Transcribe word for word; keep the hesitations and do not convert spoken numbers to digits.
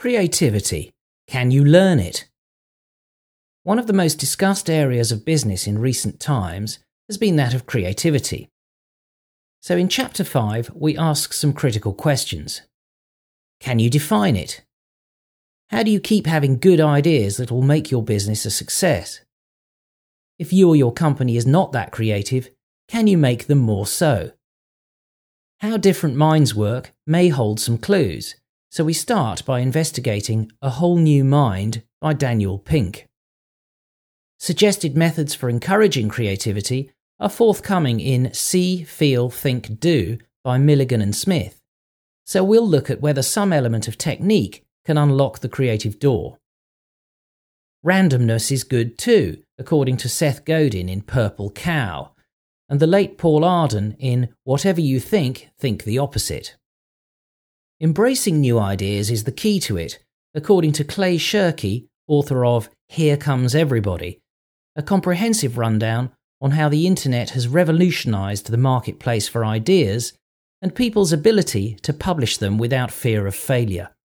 Creativity. Can you learn it? One of the most discussed areas of business in recent times has been that of creativity. So in Chapter five, we ask some critical questions. Can you define it? How do you keep having good ideas that will make your business a success? If you or your company is not that creative, can you make them more so? How different minds work may hold some clues, so we start by investigating A Whole New Mind by Daniel Pink. Suggested methods for encouraging creativity are forthcoming in See, Feel, Think, Do by Milligan and Smith, so we'll look at whether some element of technique can unlock the creative door. Randomness is good too, according to Seth Godin in Purple Cow, and the late Paul Arden in Whatever You Think, Think the Opposite. Embracing new ideas is the key to it, according to Clay Shirky, author of Here Comes Everybody, a comprehensive rundown on how the internet has revolutionized the marketplace for ideas and people's ability to publish them without fear of failure.